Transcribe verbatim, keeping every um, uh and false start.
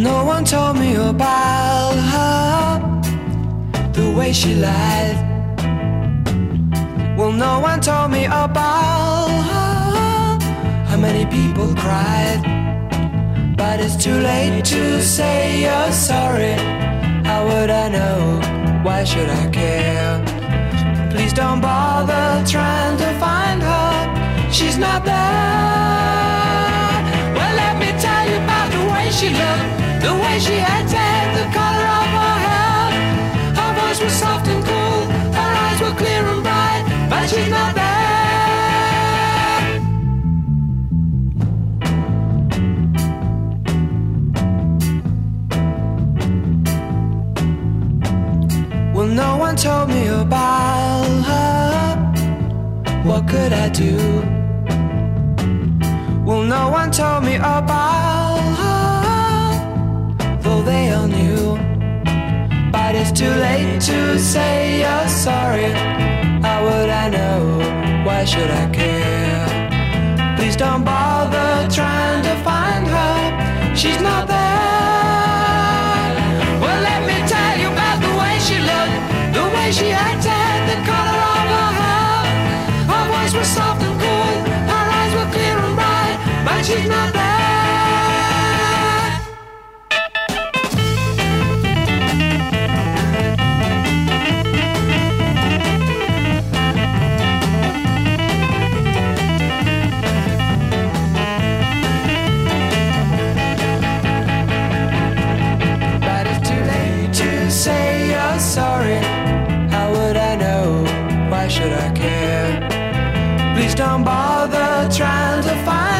no one told me about her, the way she lied. Well, no one told me about her, how many people cried. But it's too late to say you're sorry. How would I know? Why should I care? Please don't bother trying to find her. She's not there. Well, let me tell you about the way she looked, the way she acted, the color of her hair. Her voice was soft and cool, her eyes were clear and bright, but she's not there. Well, no one told me about her. What could I do? Well, no one told me about her, though they all knew. But it's too late to say you're sorry. How would I know? Why should I care? Please don't bother trying to find her. She's not there. Well, let me tell you about the way she looked, the way she acted, the color of her hair. Her voice was soft and cool, her eyes were clear and bright, but she's not there. But it's too late to say you're sorry. How would I know? Why should I care? Please don't bother trying to find